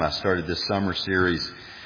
I started this summer series.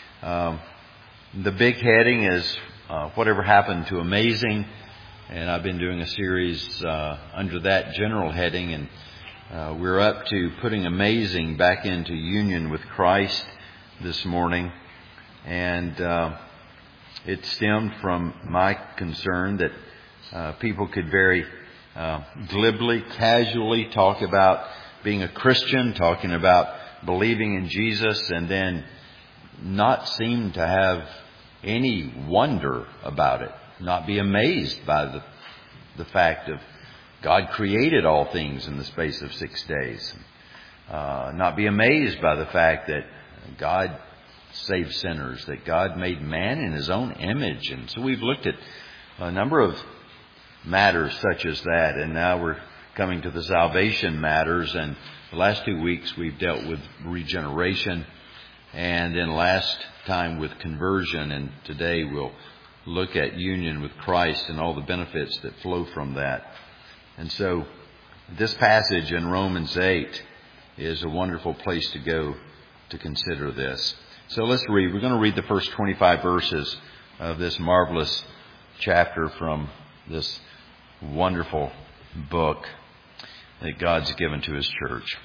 The big heading is Whatever Happened to Amazing, and I've been doing a series under that general heading, and we're up to putting amazing back into union with Christ this morning. And it stemmed from my concern that people could very glibly, casually talk about being a Christian, talking about believing in Jesus, and then not seem to have any wonder about it, not be amazed by the fact of God created all things in the space of 6 days, not be amazed by the fact that God saved sinners, that God made man in His own image. And so we've looked at a number of matters such as that, and now we're coming to the salvation matters. And the last 2 weeks we've dealt with regeneration, and then last time with conversion, and today we'll look at union with Christ and all the benefits that flow from that. And so this passage in Romans 8 is a wonderful place to go to consider this. So let's read. We're going to read the first 25 verses of this marvelous chapter from this wonderful book that God's given to His church.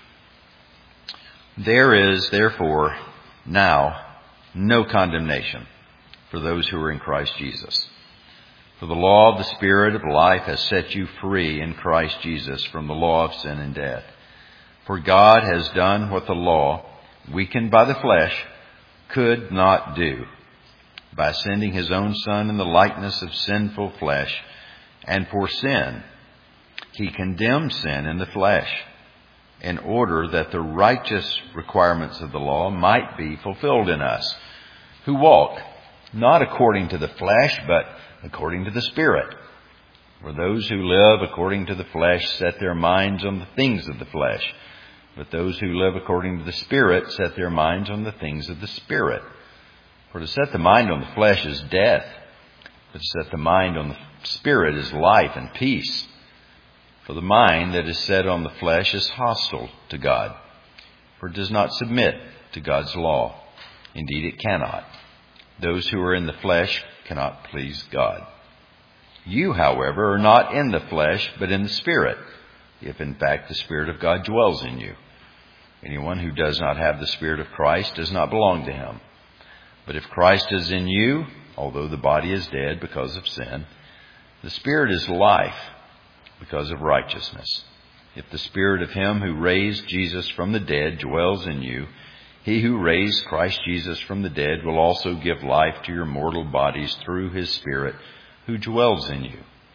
There is, therefore, now no condemnation for those who are in Christ Jesus. For the law of the Spirit of life has set you free in Christ Jesus from the law of sin and death. For God has done what the law, weakened by the flesh, could not do, by sending His own Son in the likeness of sinful flesh. And for sin, He condemned sin in the flesh, in order that the righteous requirements of the law might be fulfilled in us, who walk not according to the flesh, but according to the Spirit. For those who live according to the flesh set their minds on the things of the flesh, but those who live according to the Spirit set their minds on the things of the Spirit. For to set the mind on the flesh is death, but to set the mind on the Spirit is life and peace. For the mind that is set on the flesh is hostile to God, for it does not submit to God's law. Indeed, it cannot. Those who are in the flesh cannot please God. You, however, are not in the flesh, but in the Spirit, if in fact the Spirit of God dwells in you. Anyone who does not have the Spirit of Christ does not belong to Him. But if Christ is in you, although the body is dead because of sin, the Spirit is life because of righteousness. If the Spirit of Him who raised Jesus from the dead dwells in you, He who raised Christ Jesus from the dead will also give life to your mortal bodies through His Spirit who dwells in you.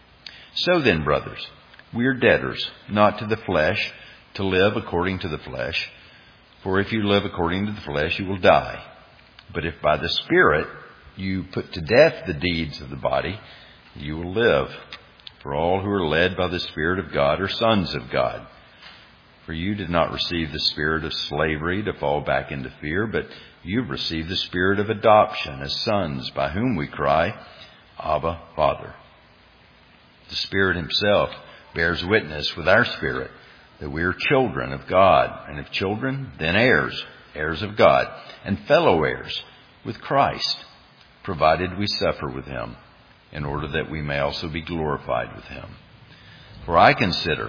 So then, brothers, we are debtors, not to the flesh, to live according to the flesh. For if you live according to the flesh, you will die. But if by the Spirit you put to death the deeds of the body, you will live. For all who are led by the Spirit of God are sons of God. For you did not receive the spirit of slavery to fall back into fear, but you've received the Spirit of adoption as sons, by whom we cry, Abba, Father. The Spirit Himself bears witness with our spirit that we are children of God, and if children, then heirs, heirs of God, and fellow heirs with Christ, provided we suffer with Him, in order that we may also be glorified with Him. For I consider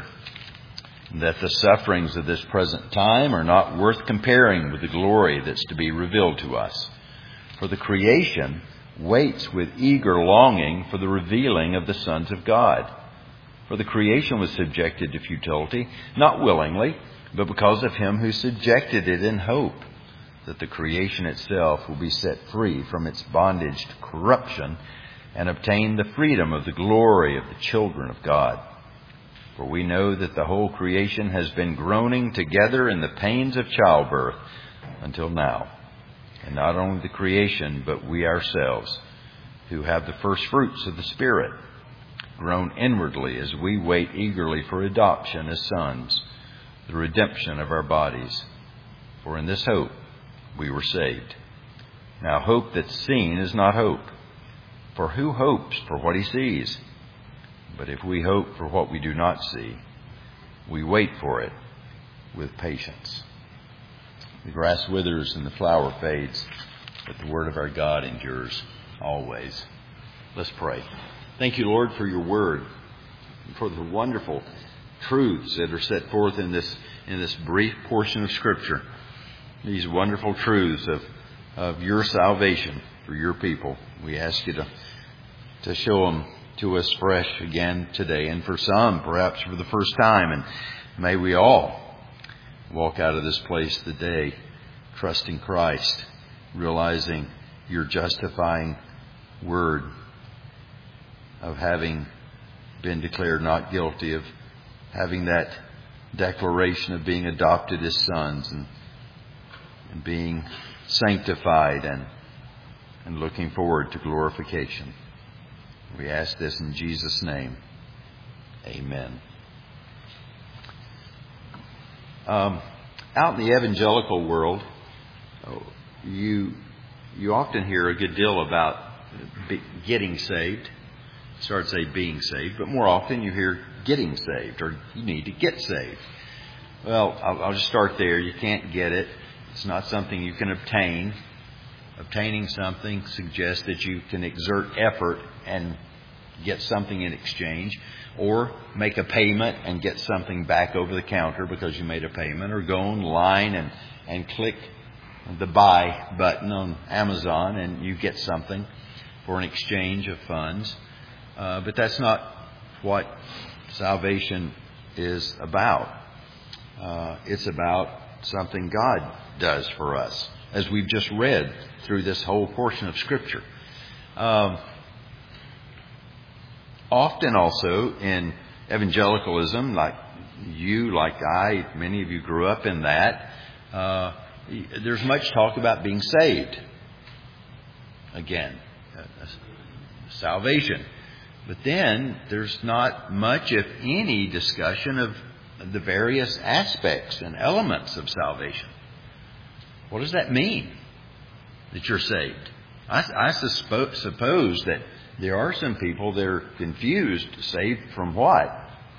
that the sufferings of this present time are not worth comparing with the glory that's to be revealed to us. For the creation waits with eager longing for the revealing of the sons of God. For the creation was subjected to futility, not willingly, but because of Him who subjected it in hope, that the creation itself will be set free from its bondage to corruption and obtain the freedom of the glory of the children of God. For we know that the whole creation has been groaning together in the pains of childbirth until now. And not only the creation, but we ourselves, who have the first fruits of the Spirit, groan inwardly as we wait eagerly for adoption as sons, the redemption of our bodies. For in this hope we were saved. Now hope that's seen is not hope. For who hopes for what he sees? But if we hope for what we do not see, we wait for it with patience. The grass withers and the flower fades, but the word of our God endures always. Let's pray. Thank you, Lord, for your word, and for the wonderful truths that are set forth in this brief portion of Scripture. These wonderful truths of your salvation for your people. We ask you to show them to us fresh again today, and for some, perhaps for the first time. And may we all walk out of this place today trusting Christ, realizing your justifying word of having been declared not guilty, of having that declaration of being adopted as sons and being sanctified and looking forward to glorification. We ask this in Jesus' name. Amen. Out in the evangelical world, you often hear a good deal about getting saved. It starts to say being saved, but more often you hear getting saved, or you need to get saved. Well, I'll just start there. You can't get it. It's not something you can obtain. Obtaining something suggests that you can exert effort and get something in exchange, or make a payment and get something back over the counter because you made a payment, or go online and click the buy button on Amazon and you get something for an exchange of funds. But that's not what salvation is about. It's about something God does for us, as we've just read through this whole portion of Scripture. Often also in evangelicalism, like I, many of you grew up in that, there's much talk about being saved. Again, salvation. But then there's not much, if any, discussion of the various aspects and elements of salvation. What does that mean, that you're saved? I suppose that there are some people that are confused. Saved from what?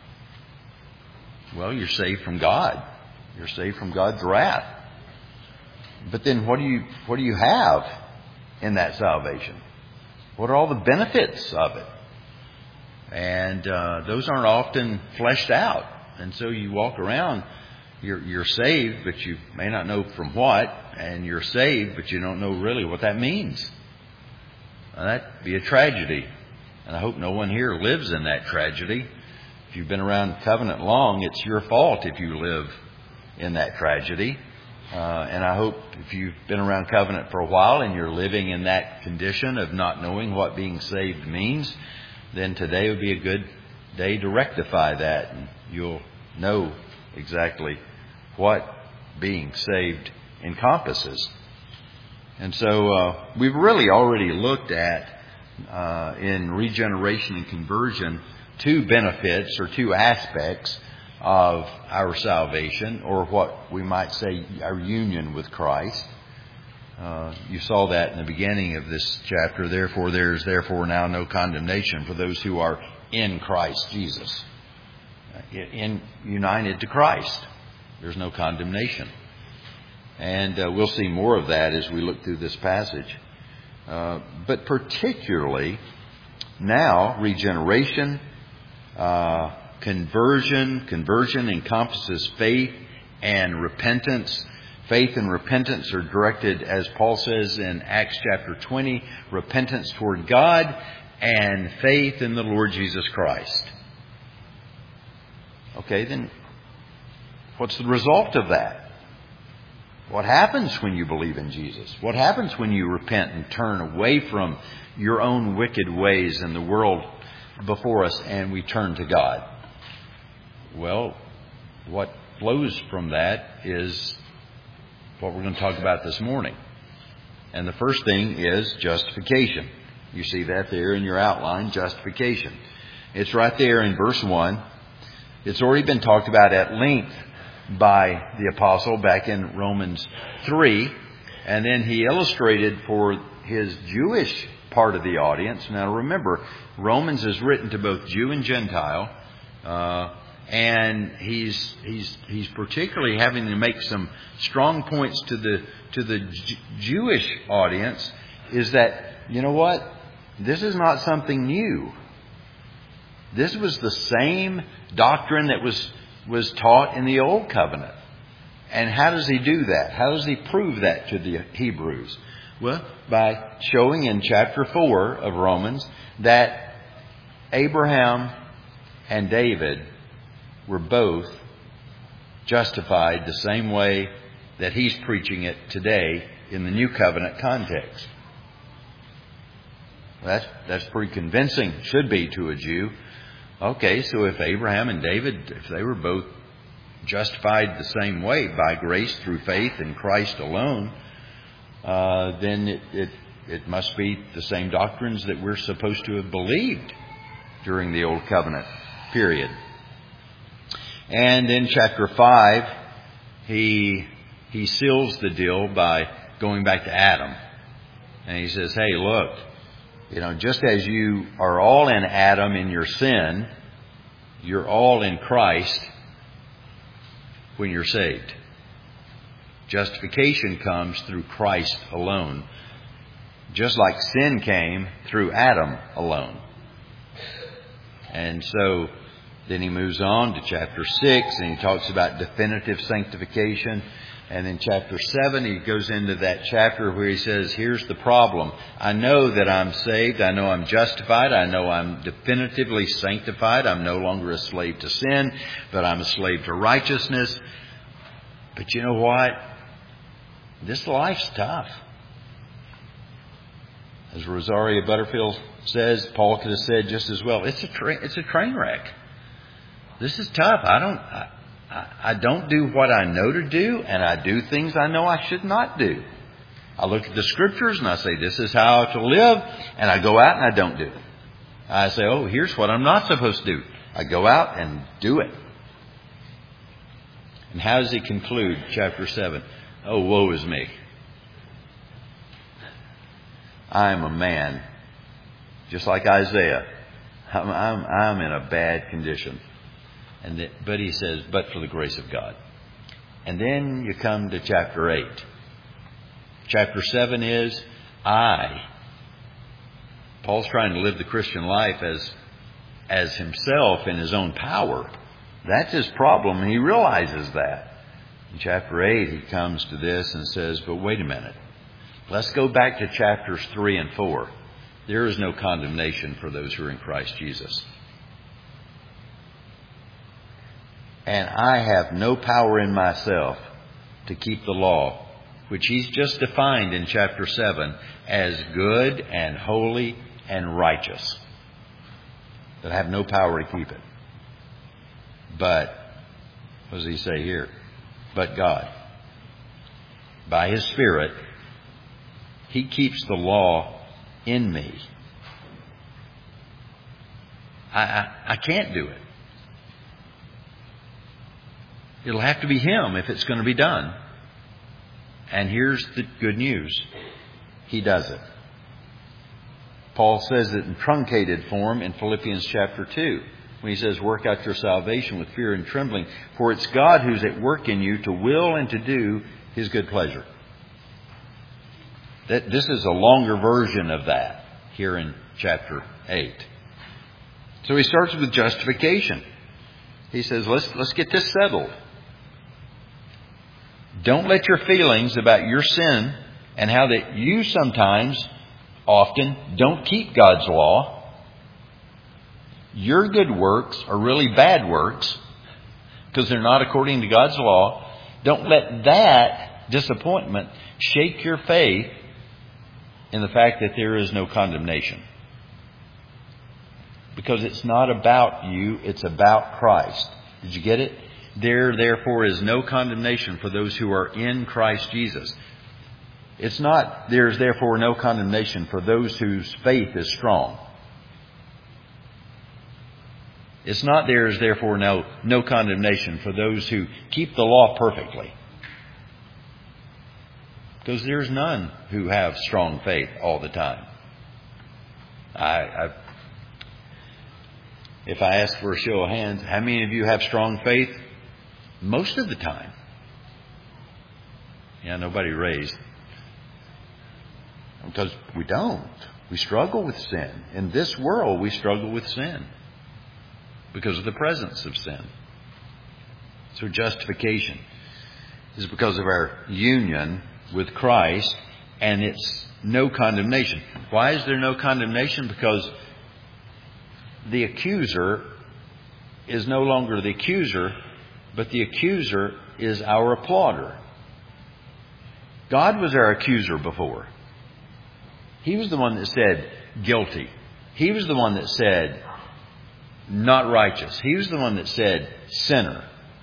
Well, you're saved from God. You're saved from God's wrath. But then what do you have in that salvation? What are all the benefits of it? And those aren't often fleshed out. And so you walk around, you're saved, but you may not know from what. And you're saved, but you don't know really what that means. Now, that'd be a tragedy. And I hope no one here lives in that tragedy. If you've been around covenant long, it's your fault if you live in that tragedy. And I hope if you've been around covenant for a while and you're living in that condition of not knowing what being saved means, then today would be a good day to rectify that. And you'll know exactly what being saved encompasses. And so we've really already looked at, in regeneration and conversion, two benefits or two aspects of our salvation, or what we might say our union with Christ. You saw that in the beginning of this chapter. Therefore, there is now no condemnation for those who are in Christ Jesus. United to Christ. There's no condemnation. And we'll see more of that as we look through this passage. But particularly now, regeneration, conversion encompasses faith and repentance. Faith and repentance are directed, as Paul says in Acts chapter 20, repentance toward God and faith in the Lord Jesus Christ. Okay, then what's the result of that? What happens when you believe in Jesus? What happens when you repent and turn away from your own wicked ways and the world before us and we turn to God? Well, what flows from that is what we're going to talk about this morning. And the first thing is justification. You see that there in your outline, justification. It's right there in verse 1. It's already been talked about at length by the apostle back in Romans 3. And then he illustrated for his Jewish part of the audience. Now remember, Romans is written to both Jew and Gentile. And he's particularly having to make some strong points to the Jewish audience, is that, you know what? This is not something new. This was the same doctrine that was taught in the Old Covenant. And how does he do that? How does he prove that to the Hebrews? Well, by showing in chapter 4 of Romans that Abraham and David were both justified the same way that he's preaching it today in the New Covenant context. That's pretty convincing, should be to a Jew. Okay, so if Abraham and David, if they were both justified the same way by grace through faith in Christ alone, then it must be the same doctrines that we're supposed to have believed during the Old Covenant period. And in chapter 5, he seals the deal by going back to Adam. And he says, hey, look, just as you are all in Adam in your sin, you're all in Christ when you're saved. Justification comes through Christ alone, just like sin came through Adam alone. And so then he moves on to chapter 6, and he talks about definitive sanctification. And in chapter 7, he goes into that chapter where he says, here's the problem. I know that I'm saved. I know I'm justified. I know I'm definitively sanctified. I'm no longer a slave to sin, but I'm a slave to righteousness. But you know what? This life's tough. As Rosaria Butterfield says, Paul could have said just as well, it's a train wreck. This is tough. I don't do what I know to do, and I do things I know I should not do. I look at the Scriptures and I say, this is how to live, and I go out and I don't do it. I say, oh, here's what I'm not supposed to do. I go out and do it. And how does he conclude chapter 7? Oh, woe is me. I am a man, just like Isaiah. I'm in a bad condition. But he says, but for the grace of God. And then you come to chapter 8. Chapter 7 is I. Paul's trying to live the Christian life as himself in his own power. That's his problem. He realizes that. In chapter 8, he comes to this and says, but wait a minute. Let's go back to chapters 3 and 4. There is no condemnation for those who are in Christ Jesus. And I have no power in myself to keep the law, which he's just defined in chapter 7 as good and holy and righteous. That I have no power to keep it. But, what does he say here? But God, by His Spirit, He keeps the law in me. I can't do it. It'll have to be Him if it's going to be done. And here's the good news. He does it. Paul says it in truncated form in Philippians chapter 2. When he says, work out your salvation with fear and trembling. For it's God who's at work in you to will and to do His good pleasure. This is a longer version of that here in chapter 8. So he starts with justification. He says, let's get this settled. Don't let your feelings about your sin and how that you sometimes, often, don't keep God's law. Your good works are really bad works because they're not according to God's law. Don't let that disappointment shake your faith in the fact that there is no condemnation. Because it's not about you, it's about Christ. Did you get it? There, therefore, is no condemnation for those who are in Christ Jesus. It's not, there's therefore no condemnation for those whose faith is strong. It's not there is therefore no condemnation for those who keep the law perfectly. Because there's none who have strong faith all the time. If I ask for a show of hands, how many of you have strong faith? Most of the time. Yeah, nobody raised. Because we don't. We struggle with sin. In this world, we struggle with sin because of the presence of sin. So justification is because of our union with Christ, and it's no condemnation. Why is there no condemnation? Because the accuser is no longer the accuser, but the accuser is our applauder. God was our accuser before. He was the one that said guilty. He was the one that said not righteous. He was the one that said sinner.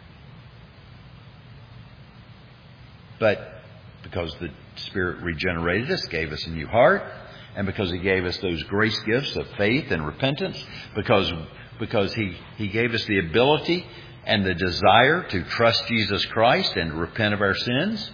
But because the Spirit regenerated us, gave us a new heart, and because He gave us those grace gifts of faith and repentance, because He gave us the ability and the desire to trust Jesus Christ and to repent of our sins,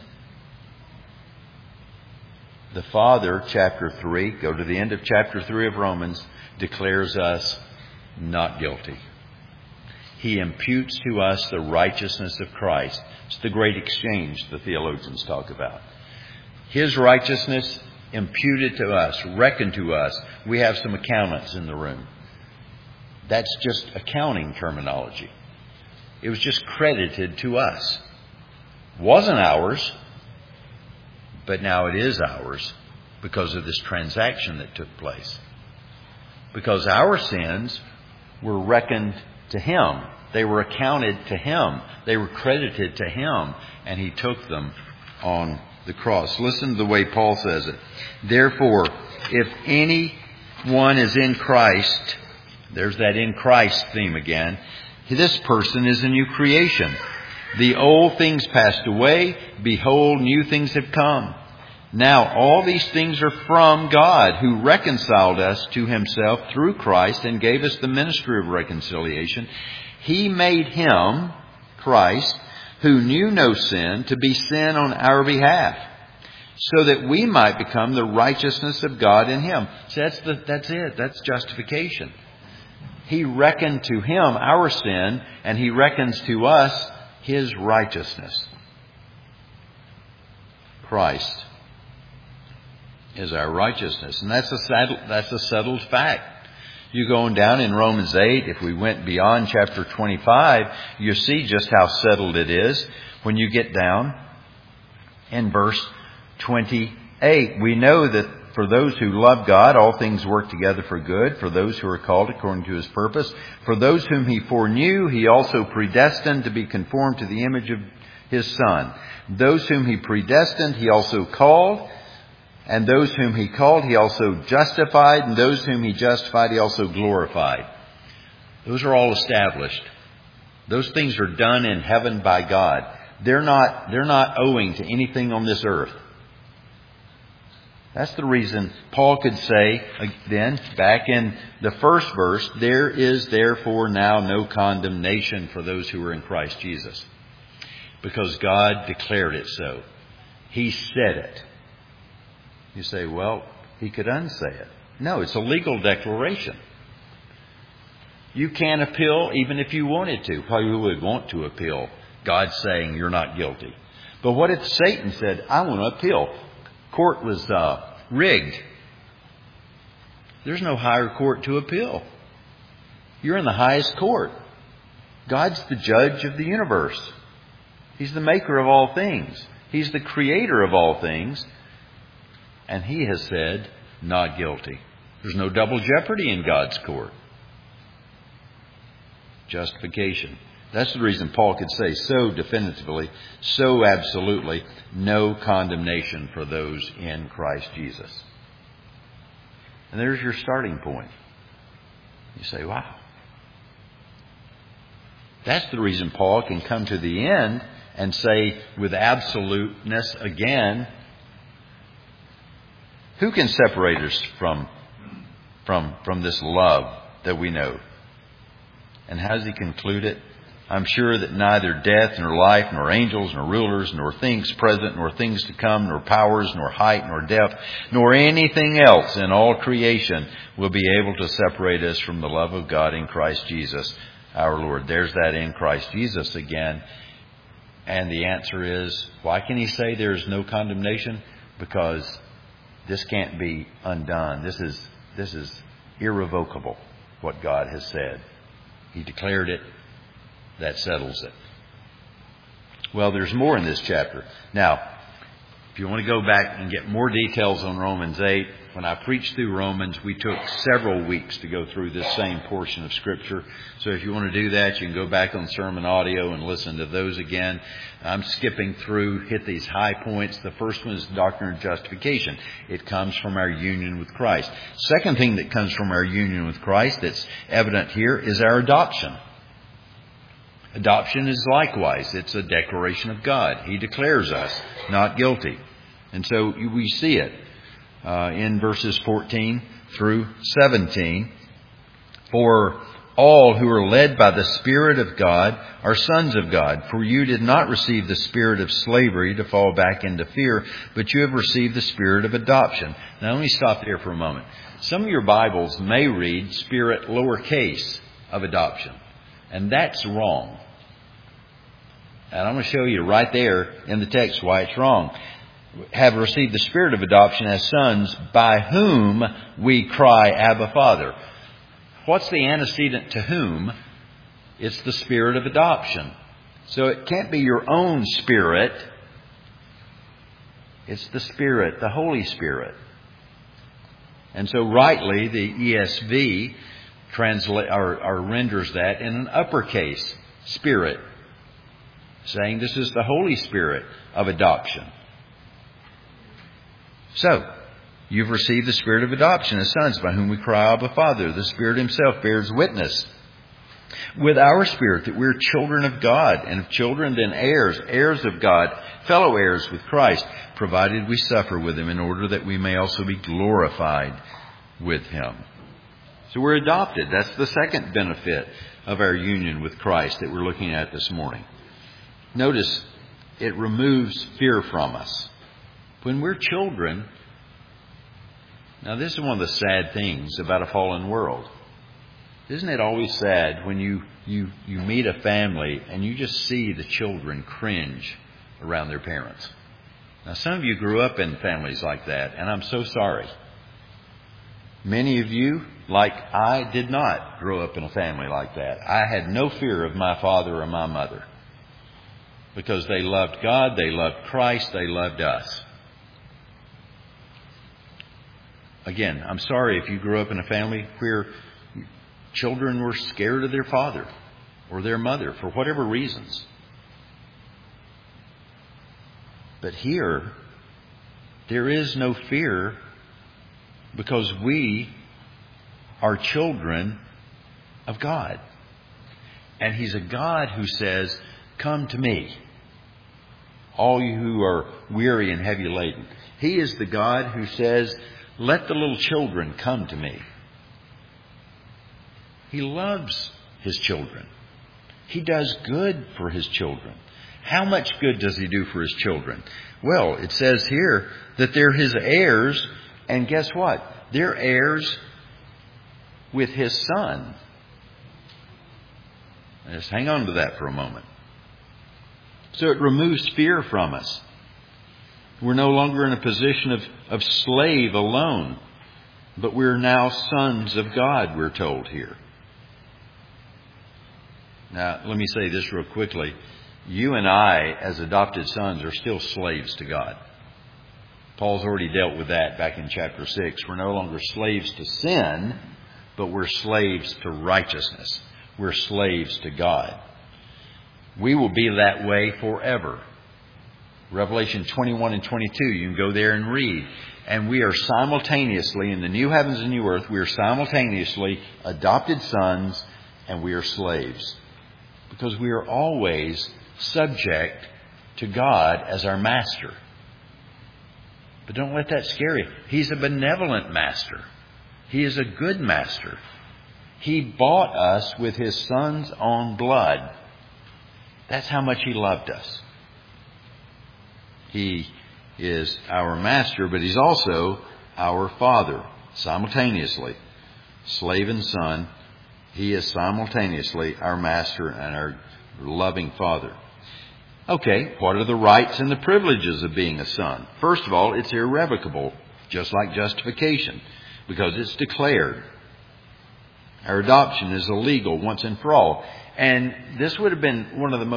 the Father, chapter 3, go to the end of chapter 3 of Romans, declares us not guilty. He imputes to us the righteousness of Christ. It's the great exchange the theologians talk about. His righteousness imputed to us, reckoned to us. We have some accountants in the room. That's just accounting terminology. It was just credited to us. It wasn't ours, but now it is ours because of this transaction that took place. Because our sins were reckoned to Him. They were accounted to Him. They were credited to Him. And He took them on the cross. Listen to the way Paul says it. Therefore, if anyone is in Christ, there's that in Christ theme again, this person is a new creation. The old things passed away. Behold, new things have come. Now, all these things are from God, who reconciled us to Himself through Christ and gave us the ministry of reconciliation. He made Him, Christ, who knew no sin, to be sin on our behalf, so that we might become the righteousness of God in Him. So that's it. That's justification. He reckoned to Him our sin, and He reckons to us His righteousness. Christ is our righteousness. And that's a settled fact. You go on down in Romans 8, if we went beyond chapter 25, you see just how settled it is. When you get down in verse 28, we know that for those who love God, all things work together for good, for those who are called according to His purpose. For those whom He foreknew, He also predestined to be conformed to the image of His Son. Those whom He predestined, He also called. And those whom He called, He also justified. And those whom He justified, He also glorified. Those are all established. Those things are done in heaven by God. They're not owing to anything on this earth. That's the reason Paul could say, then, back in the first verse, there is therefore now no condemnation for those who are in Christ Jesus. Because God declared it so. He said it. You say, well, He could unsay it. No, it's a legal declaration. You can't appeal even if you wanted to. Probably would want to appeal God saying you're not guilty. But what if Satan said, I want to appeal? Court was rigged. There's no higher court to appeal. You're in the highest court. God's the judge of the universe. He's the maker of all things. He's the creator of all things. And He has said, not guilty. There's no double jeopardy in God's court. Justification. That's the reason Paul could say so definitively, so absolutely, no condemnation for those in Christ Jesus. And there's your starting point. You say, wow. That's the reason Paul can come to the end and say with absoluteness again, who can separate us from this love that we know? And how does he conclude it? I'm sure that neither death, nor life, nor angels, nor rulers, nor things present, nor things to come, nor powers, nor height, nor depth, nor anything else in all creation will be able to separate us from the love of God in Christ Jesus our Lord. There's that in Christ Jesus again. And the answer is, why can he say there is no condemnation? Because this can't be undone. This is irrevocable, what God has said. He declared it. That settles it. Well, there's more in this chapter. Now, if you want to go back and get more details on Romans 8, when I preached through Romans, we took several weeks to go through this same portion of Scripture. So if you want to do that, you can go back on sermon audio and listen to those again. I'm skipping through, hit these high points. The first one is the doctrine of justification. It comes from our union with Christ. Second thing that comes from our union with Christ that's evident here is our adoption. Adoption is likewise, it's a declaration of God. He declares us not guilty. And so we see it in verses 14 through 17. For all who are led by the Spirit of God are sons of God. For you did not receive the spirit of slavery to fall back into fear, but you have received the spirit of adoption. Now let me stop there for a moment. Some of your Bibles may read spirit lowercase of adoption. And that's wrong. And I'm going to show you right there in the text why it's wrong. Have received the spirit of adoption as sons, by whom we cry, Abba, Father. What's the antecedent to whom? It's the spirit of adoption. So it can't be your own spirit. It's the Spirit, the Holy Spirit. And so rightly, the ESV renders that in an uppercase, Spirit, saying this is the Holy Spirit of adoption. So, you've received the Spirit of adoption as sons, by whom we cry, Abba, Father. The Spirit Himself bears witness with our spirit that we're children of God, and if children, then heirs, heirs of God, fellow heirs with Christ, provided we suffer with Him, in order that we may also be glorified with Him. So we're adopted. That's the second benefit of our union with Christ that we're looking at this morning. Notice, it removes fear from us. When we're children, now this is one of the sad things about a fallen world. Isn't it always sad when you meet a family and you just see the children cringe around their parents? Now, some of you grew up in families like that, and I'm so sorry. Many of you, like I, did not grow up in a family like that. I had no fear of my father or my mother because they loved God, they loved Christ, they loved us. Again, I'm sorry if you grew up in a family where children were scared of their father or their mother for whatever reasons. But here, there is no fear because we are children of God. And He's a God who says, come to me, all you who are weary and heavy laden. He is the God who says, let the little children come to me. He loves His children. He does good for His children. How much good does He do for His children? Well, it says here that they're His heirs, and guess what? They're heirs with His Son. Just hang on to that for a moment. So it removes fear from us. We're no longer in a position of slave alone, but we're now sons of God, we're told here. Now, let me say this real quickly. You and I, as adopted sons, are still slaves to God. Paul's already dealt with that back in chapter 6. We're no longer slaves to sin, but we're slaves to righteousness. We're slaves to God. We will be that way forever. Revelation 21 and 22, you can go there and read. And we are simultaneously, in the new heavens and new earth, we are simultaneously adopted sons and we are slaves. Because we are always subject to God as our master. But don't let that scare you. He's a benevolent master. He is a good master. He bought us with His Son's own blood. That's how much He loved us. He is our Master, but He's also our Father, simultaneously. Slave and Son, He is simultaneously our Master and our loving Father. Okay, what are the rights and the privileges of being a son? First of all, it's irrevocable, just like justification, because it's declared. Our adoption is illegal once and for all. And this would have been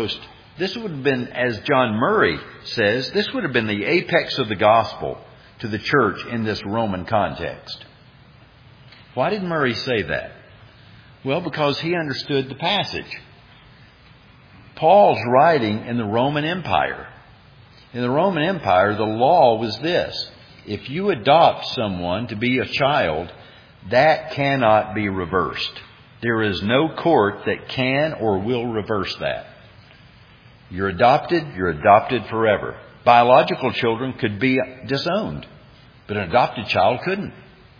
as John Murray says, this would have been the apex of the gospel to the church in this Roman context. Why did Murray say that? Well, because he understood the passage. Paul's writing in the Roman Empire. In the Roman Empire, the law was this. If you adopt someone to be a child, that cannot be reversed. There is no court that can or will reverse that. You're adopted forever. Biological children could be disowned, but an adopted child couldn't.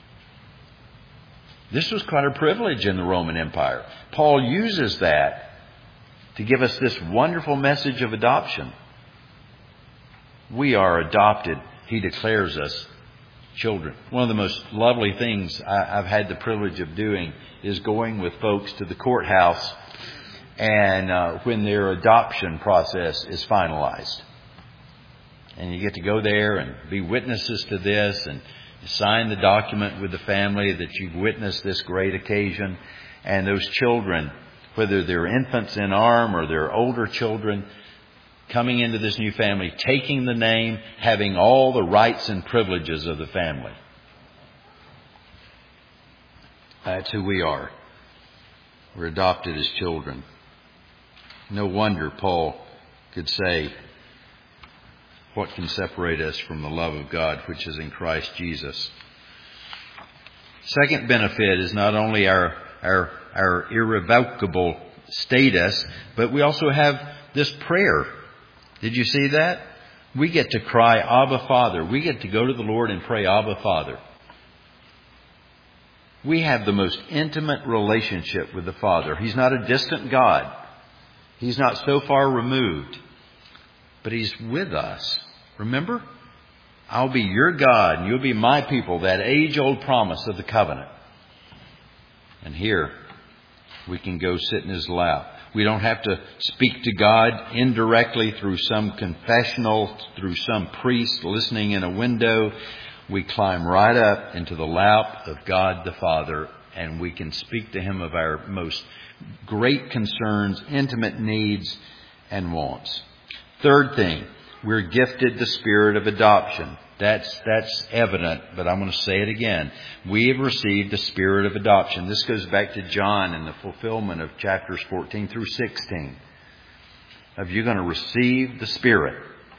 This was quite a privilege in the Roman Empire. Paul uses that to give us this wonderful message of adoption. We are adopted. He declares us children. One of the most lovely things I've had the privilege of doing is going with folks to the courthouse and when their adoption process is finalized. And you get to go there and be witnesses to this and sign the document with the family that you've witnessed this great occasion. And those children, whether they're infants in arm or they're older children, coming into this new family, taking the name, having all the rights and privileges of the family. That's who we are. We're adopted as children. No wonder Paul could say, what can separate us from the love of God, which is in Christ Jesus? Second benefit is not only our irrevocable status, but we also have this prayer. Did you see that? We get to cry, Abba, Father. We get to go to the Lord and pray, Abba, Father. We have the most intimate relationship with the Father. He's not a distant God. He's not so far removed. But He's with us. Remember? I'll be your God and you'll be my people. That age-old promise of the covenant. And here, we can go sit in His lap. We don't have to speak to God indirectly through some confessional, through some priest listening in a window. We climb right up into the lap of God the Father, and we can speak to Him of our most great concerns, intimate needs, and wants. Third thing, we're gifted the spirit of adoption. That's evident, but I'm going to say it again. We have received the spirit of adoption. This goes back to John in the fulfillment of chapters 14 through 16. Of you're going to receive the Spirit.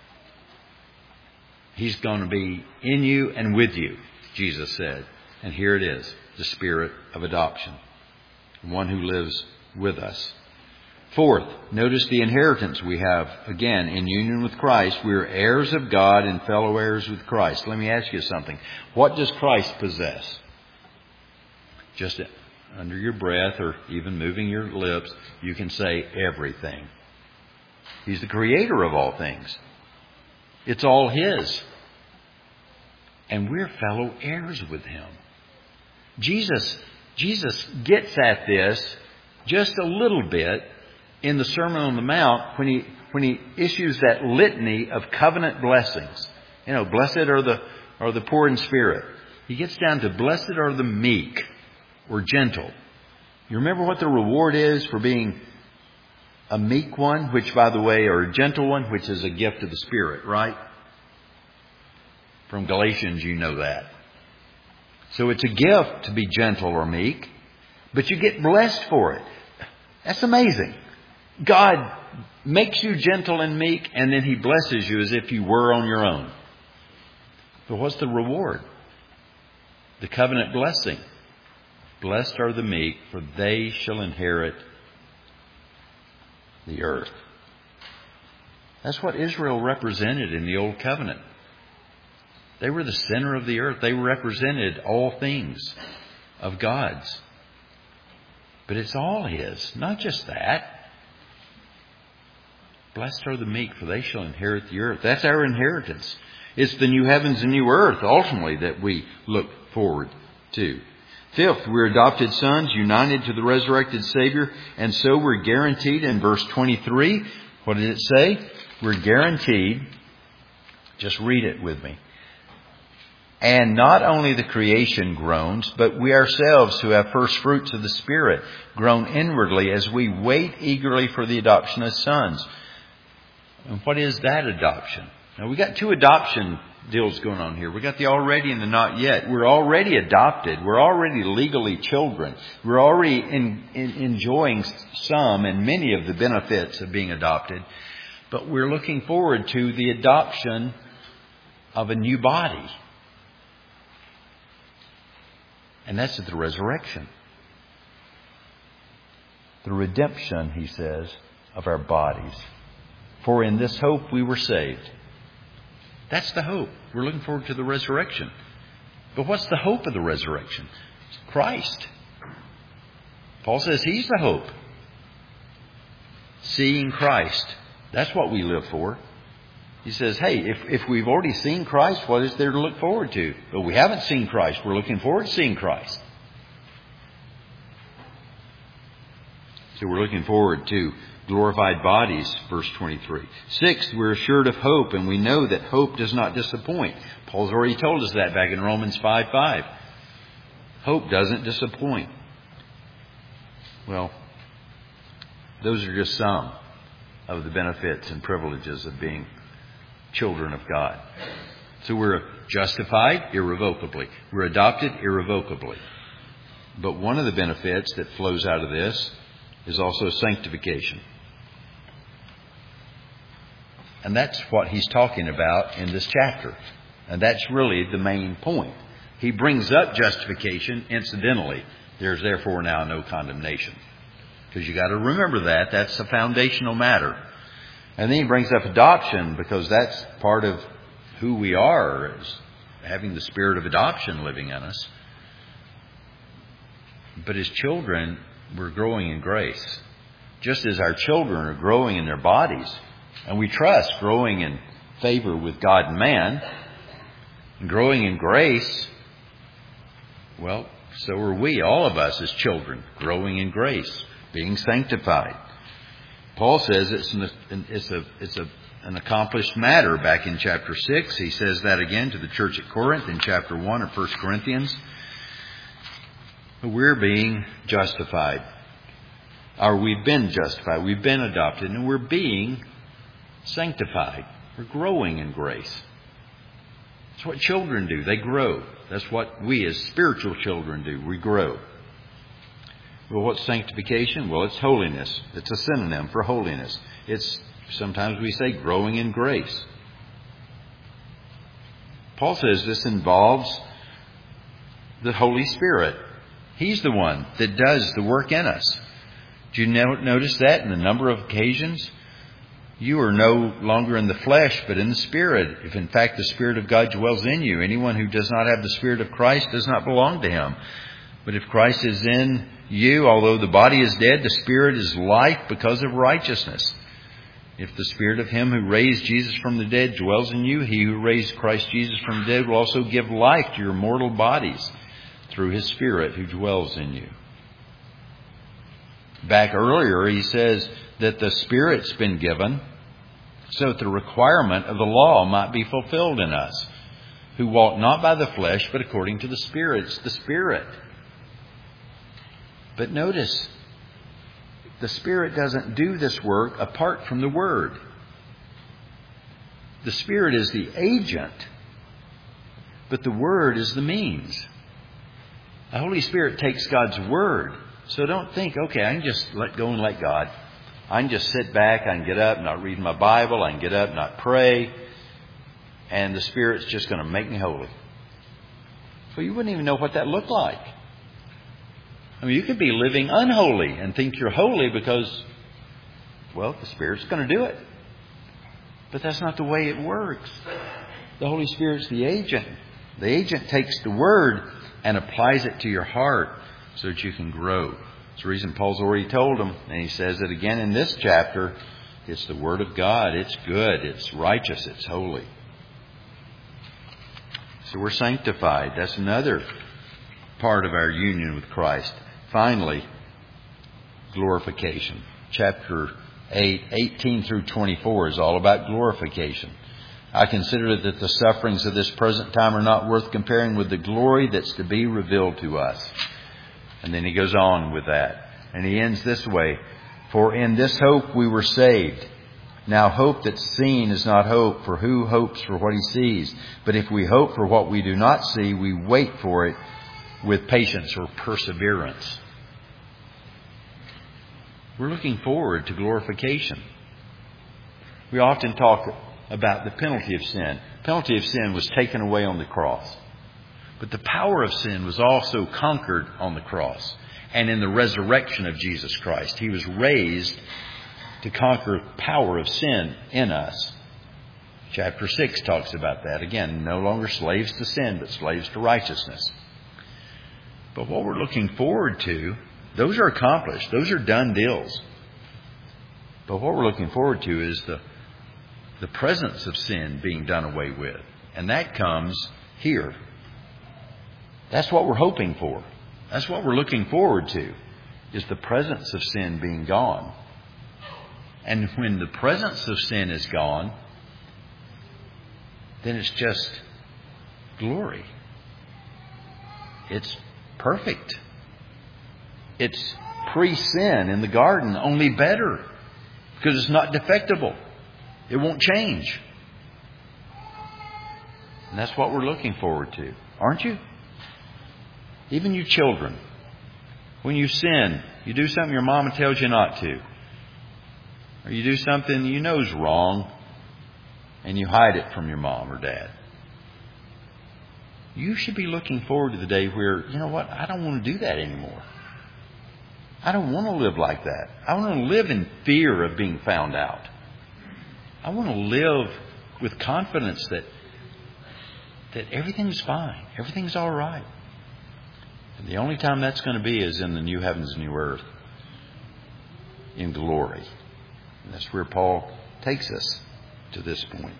He's going to be in you and with you, Jesus said. And here it is, the spirit of adoption. One who lives with us. Fourth, notice the inheritance we have, again, in union with Christ. We're heirs of God and fellow heirs with Christ. Let me ask you something. What does Christ possess? Just under your breath or even moving your lips, you can say everything. He's the creator of all things. It's all His. And we're fellow heirs with Him. Jesus gets at this just a little bit in the Sermon on the Mount when he issues that litany of covenant blessings. You know, blessed are the poor in spirit. He gets down to blessed are the meek or gentle. You remember what the reward is for being a meek one, which, by the way, or a gentle one, which is a gift of the Spirit, right? From Galatians, you know that. So it's a gift to be gentle or meek, but you get blessed for it. That's amazing. God makes you gentle and meek, and then He blesses you as if you were on your own. But what's the reward? The covenant blessing. Blessed are the meek, for they shall inherit the earth. That's what Israel represented in the Old Covenant. They were the center of the earth. They represented all things of God's. But it's all His. Not just that. Blessed are the meek, for they shall inherit the earth. That's our inheritance. It's the new heavens and new earth, ultimately, that we look forward to. Fifth, we're adopted sons, united to the resurrected Savior, and so we're guaranteed in verse 23. What did it say? We're guaranteed, just read it with me. And not only the creation groans, but we ourselves who have first fruits of the Spirit groan inwardly as we wait eagerly for the adoption as sons. And what is that adoption? Now, we got two adoption deals going on here. We got the already and the not yet. We're already adopted. We're already legally children. We're already enjoying some and many of the benefits of being adopted. But we're looking forward to the adoption of a new body. And that's at the resurrection. The redemption, he says, of our bodies. For in this hope we were saved. That's the hope. We're looking forward to the resurrection. But what's the hope of the resurrection? It's Christ. Paul says He's the hope. Seeing Christ. That's what we live for. He says, hey, if we've already seen Christ, what is there to look forward to? But we haven't seen Christ. We're looking forward to seeing Christ. So we're looking forward to glorified bodies, verse 23. Sixth, we're assured of hope, and we know that hope does not disappoint. Paul's already told us that back in Romans 5:5. Hope doesn't disappoint. Well, those are just some of the benefits and privileges of being children of God. So we're justified irrevocably. We're adopted irrevocably. But one of the benefits that flows out of this is also sanctification. And that's what he's talking about in this chapter. And that's really the main point. He brings up justification incidentally. There's therefore now no condemnation. Because you got to remember that. That's a foundational matter. And then he brings up adoption because that's part of who we are, is having the spirit of adoption living in us. But as children, we're growing in grace. Just as our children are growing in their bodies, and we trust growing in favor with God and man, and growing in grace, well, so are we, all of us as children, growing in grace, being sanctified. Paul says it's an accomplished matter back in chapter 6. He says that again to the church at Corinth in chapter 1 of 1 Corinthians. We're being justified. Or we've been justified. We've been adopted. And we're being sanctified. We're growing in grace. That's what children do. They grow. That's what we as spiritual children do. We grow. Well, what's sanctification? Well, it's holiness. It's a synonym for holiness. It's, sometimes we say, growing in grace. Paul says this involves the Holy Spirit. He's the one that does the work in us. Do you notice that in a number of occasions? You are no longer in the flesh, but in the Spirit. If in fact the Spirit of God dwells in you, anyone who does not have the Spirit of Christ does not belong to Him. But if Christ is in you, although the body is dead, the Spirit is life because of righteousness. If the Spirit of Him who raised Jesus from the dead dwells in you, He who raised Christ Jesus from the dead will also give life to your mortal bodies through His Spirit who dwells in you. Back earlier, he says that the Spirit's been given so that the requirement of the law might be fulfilled in us, who walk not by the flesh, but according to the Spirit. It's the Spirit. But notice, the Spirit doesn't do this work apart from the Word. The Spirit is the agent, but the Word is the means. The Holy Spirit takes God's Word. So don't think, okay, I can just let go and let God. I can just sit back, I can get up, not read my Bible, I can get up, not pray, and the Spirit's just going to make me holy. Well, you wouldn't even know what that looked like. I mean, you could be living unholy and think you're holy because, well, the Spirit's going to do it. But that's not the way it works. The Holy Spirit's the agent. The agent takes the Word and applies it to your heart so that you can grow. That's the reason Paul's already told them, and he says it again in this chapter, It's the Word of God. It's good. It's righteous. It's holy. So we're sanctified. That's another part of our union with Christ. Finally, glorification. Chapter 8, 18 through 24 is all about glorification. I consider that the sufferings of this present time are not worth comparing with the glory that's to be revealed to us. And then he goes on with that. And he ends this way. For in this hope we were saved. Now hope that's seen is not hope, for who hopes for what he sees? But if we hope for what we do not see, we wait for it with patience or perseverance. We're looking forward to glorification. We often talk about the penalty of sin. The penalty of sin was taken away on the cross. But the power of sin was also conquered on the cross and in the resurrection of Jesus Christ. He was raised to conquer the power of sin in us. Chapter 6 talks about that. Again, no longer slaves to sin, but slaves to righteousness. But what we're looking forward to, those are accomplished. Those are done deals. But what we're looking forward to is the presence of sin being done away with. And that comes here. That's what we're hoping for. That's what we're looking forward to, is the presence of sin being gone. And when the presence of sin is gone, then it's just glory. It's perfect. It's pre-sin in the garden, only better, because it's not defectible. It won't change. And that's what we're looking forward to, aren't you? Even you children, when you sin, you do something your mama tells you not to. Or you do something you know is wrong and you hide it from your mom or dad. You should be looking forward to the day where, you know what, I don't want to do that anymore. I don't want to live like that. I want to live in fear of being found out. I want to live with confidence that everything's fine. Everything's all right. And the only time that's going to be is in the new heavens and new earth, in glory. And that's where Paul takes us to this point.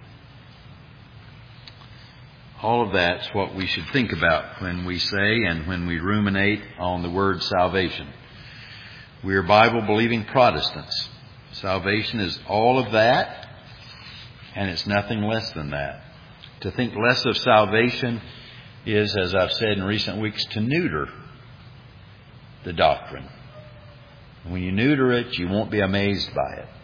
All of that's what we should think about when we say and when we ruminate on the word salvation. We are Bible-believing Protestants. Salvation is all of that, and it's nothing less than that. To think less of salvation is, as I've said in recent weeks, to neuter the doctrine. When you neuter it, you won't be amazed by it.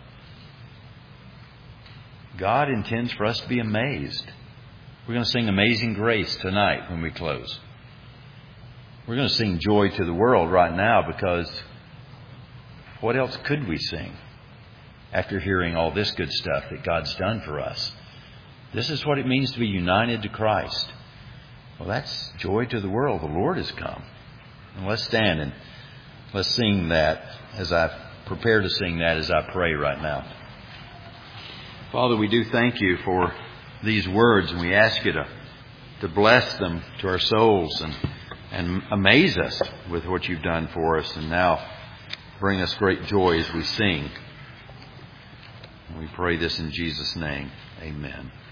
God intends for us to be amazed. We're going to sing Amazing Grace tonight when we close. We're going to sing Joy to the World right now, because what else could we sing after hearing all this good stuff that God's done for us? This is what it means to be united to Christ. Well, that's joy to the world. The Lord has come. And let's stand and let's sing that as I prepare to sing that as I pray right now. Father, we do thank you for these words, and we ask you to bless them to our souls and amaze us with what you've done for us, and now bring us great joy as we sing. We pray this in Jesus' name. Amen.